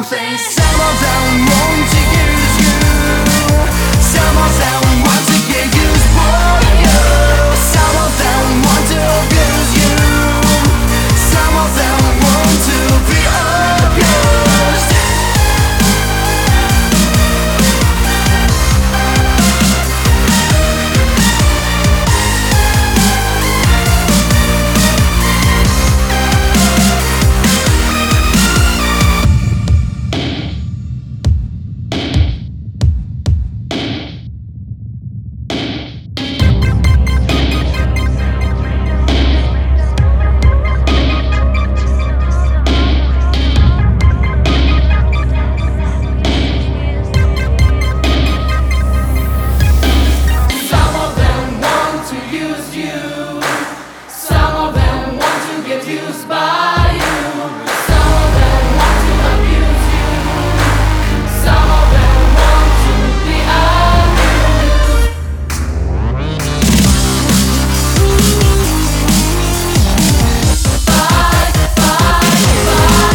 something. Some of them want to use you. Some of them want to get used by you. Some of them want to abuse you. Some of them want to be abused. Used by you. Some of them want to abuse you. Some of them want to be abused. Bye, bye, bye.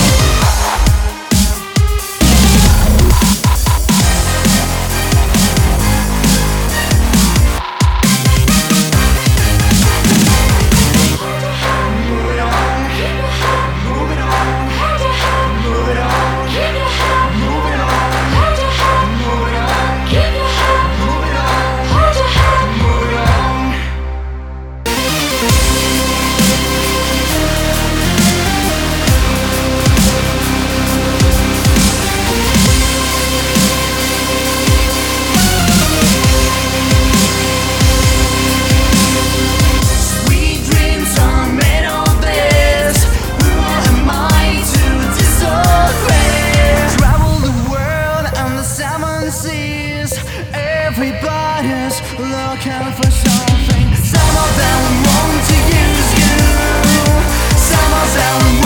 Everybody's looking for something. Some of them want to use you. Some of them